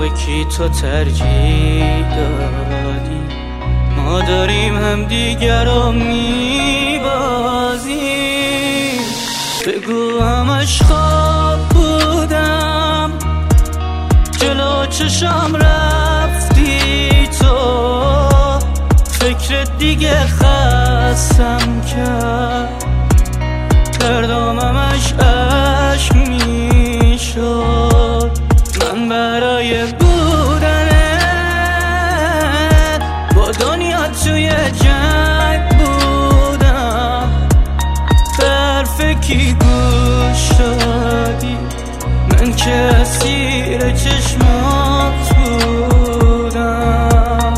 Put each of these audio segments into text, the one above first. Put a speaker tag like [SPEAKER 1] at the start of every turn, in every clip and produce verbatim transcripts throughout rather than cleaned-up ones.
[SPEAKER 1] به کی تو ترجیح دادی؟ ما داریم هم دیگر رو میبازیم. بگو همش خواب بودم، جلو چشم رفتی تو، فکرت دیگه خستم کرد، دردام همش عشق میشد. من برای بودنه با دنیا توی جنگ بودم، به حرف کی گوش دادی؟ من که اسیر چشمات بودم.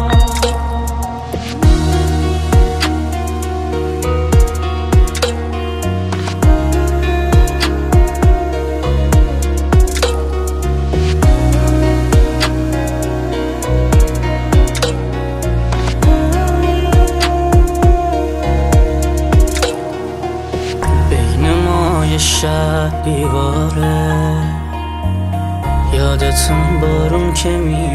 [SPEAKER 1] شهر دیواره، یادتون بارون که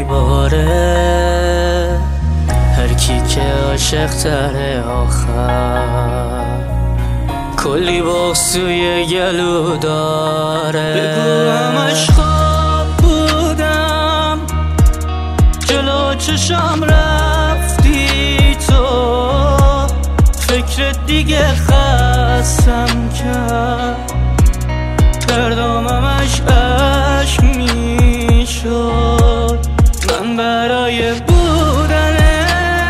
[SPEAKER 1] میباره، هر کی که عاشق تره آخر کلی بغض توی گلو داره. بگو همش خواب بودم، جلو چشم رفتی تو، فکرت دیگه خستم کرد، دردام همش عشق میشد. من برای بودنه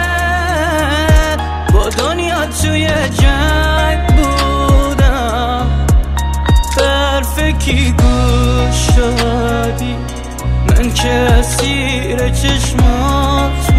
[SPEAKER 1] با دنیا توی جنگ بودم، به حرف کی گوش دادی؟ من که اسیر چشمات